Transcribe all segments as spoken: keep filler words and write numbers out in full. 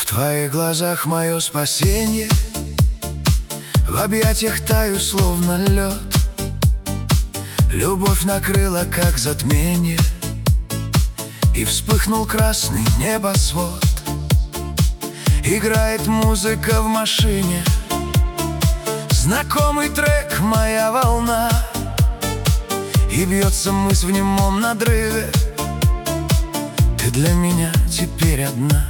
В твоих глазах мое спасенье, в объятиях таю, словно лед. Любовь накрыла, как затмение, и вспыхнул красный небосвод. Играет музыка в машине, знакомый трек «Моя волна», и бьется мысль в немом надрыве: ты для меня теперь одна.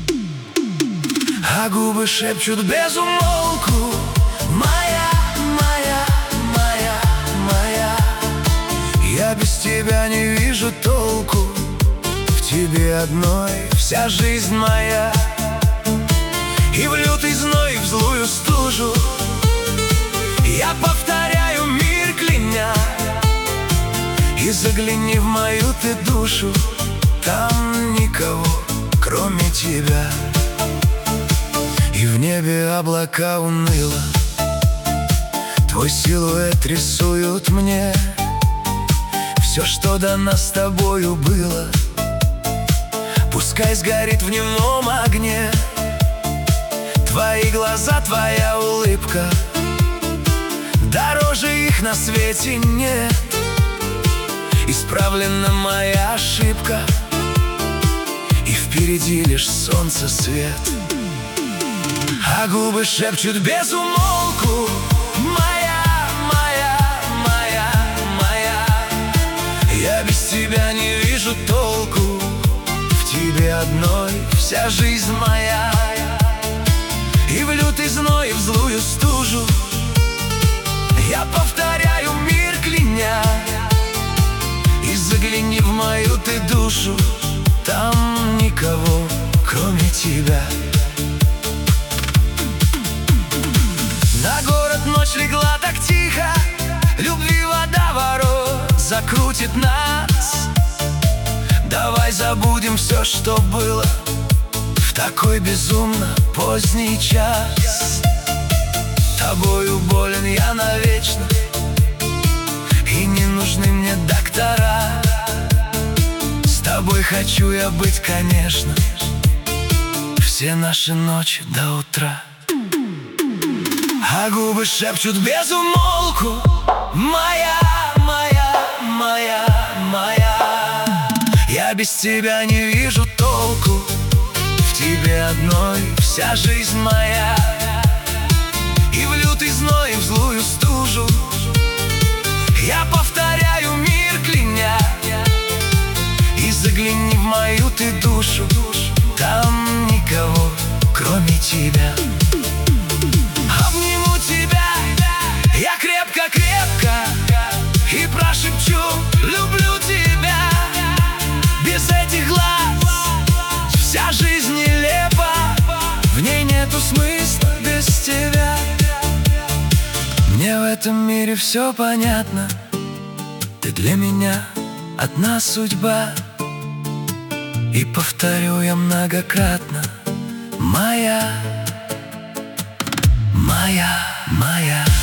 А губы шепчут без умолку: моя, моя, моя, моя. Я без тебя не вижу толку, в тебе одной вся жизнь моя. И в лютый зной, и в злую стужу я повторяю, мир кляня: и загляни в мою ты душу, там никого, кроме тебя. И в небе облака уныло твой силуэт рисуют мне. Все, что до нас с тобою было, пускай сгорит в немом огне. Твои глаза, твоя улыбка, дороже их на свете нет. Исправлена моя ошибка, и впереди лишь солнце свет. А губы шепчут без умолку: моя, моя, моя, моя. Я без тебя не вижу толку, в тебе одной вся жизнь моя. И в лютый зной, и в злую стужу я повторяю, мир кляня: и загляни в мою ты душу, там никого, кроме тебя. На город ночь легла так тихо, любви водоворот закрутит нас. Давай забудем все, что было, в такой безумно поздний час. Тобою болен я навечно, и не нужны мне доктора. С тобой хочу я быть, конечно, все наши ночи до утра. А губы шепчут без умолку: моя, моя, моя, моя. Я без тебя не вижу толку, в тебе одной вся жизнь моя. И в лютый зной, и в злую стужу я повторяю, мир кляня: и загляни в мою ты душу, там никого, кроме тебя. Обниму тебя я крепко-крепко и прошепчу: люблю тебя. Без этих глаз вся жизнь нелепа, в ней нету смысла без тебя. Мне в этом мире все понятно, ты для меня одна судьба. И повторю я многократно: моя, моя, моя.